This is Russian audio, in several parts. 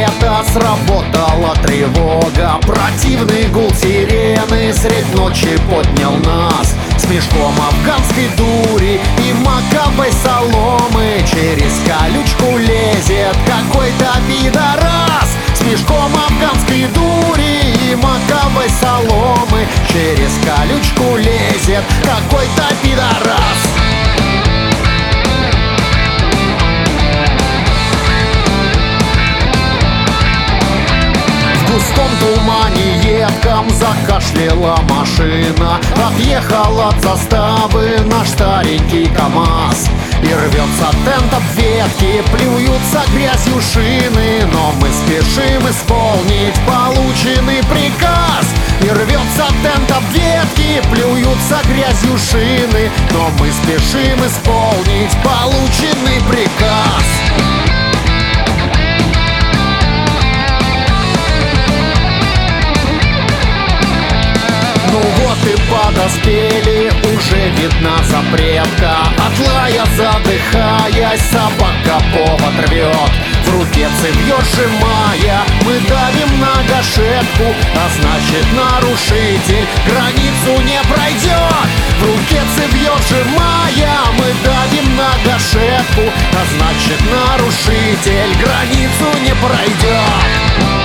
где-то сработала тревога. Противный гул сирены средь ночи поднял нас. С мешком афганской дури и маковой соломы через колючку лезет какой-то пидорас. С мешком афганской дури и маковой соломы через колючку лезет какой-то пидорас. В густом тумане едком закашляла машина. Отъехал от заставы наш старенький КамАЗ. И рвется тент об ветки, плюются грязью шины. Но мы спешим исполнить полученный приказ. И рвется тент об ветки, плюются грязью шины. Но мы спешим исполнить полученный приказ. Ну вот и подоспели, уже видна запретка. От лая задыхаясь, собака повод рвет. В руке цевьё сжимая, мы давим на гашетку. А значит, нарушитель границу не пройдет. В руке цевьё сжимая, мы давим на гашетку. А значит, нарушитель границу не пройдет.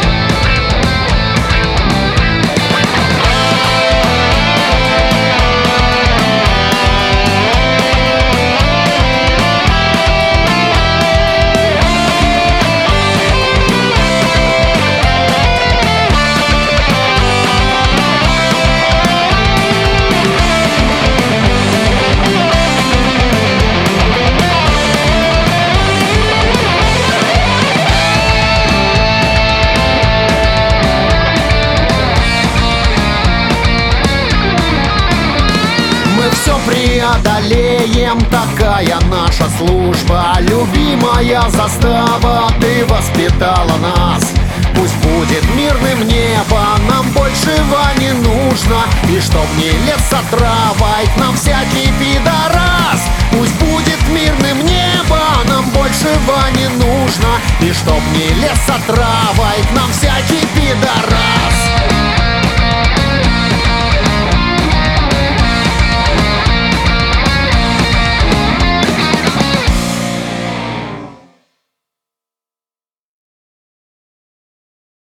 Все преодолеем, такая наша служба. Любимая застава, ты воспитала нас. Пусть будет мирным небо, нам большего не нужно. И чтоб не лез с отравой к нам всякий пидорас. Пусть будет мирным небо, нам большего не нужно. И чтоб не лез с отравой к нам всякий пидорас.